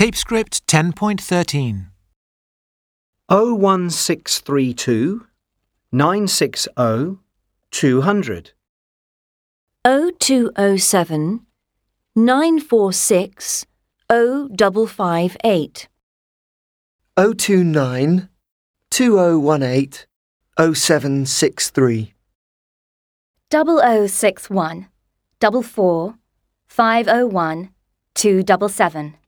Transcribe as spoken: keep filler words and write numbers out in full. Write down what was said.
Tape script ten point thirteen. oh one six three two nine six oh two hundred. oh two oh seven nine four six oh five five eight. oh two nine two oh one eight oh seven six three. double oh six one double four five oh one two double seven.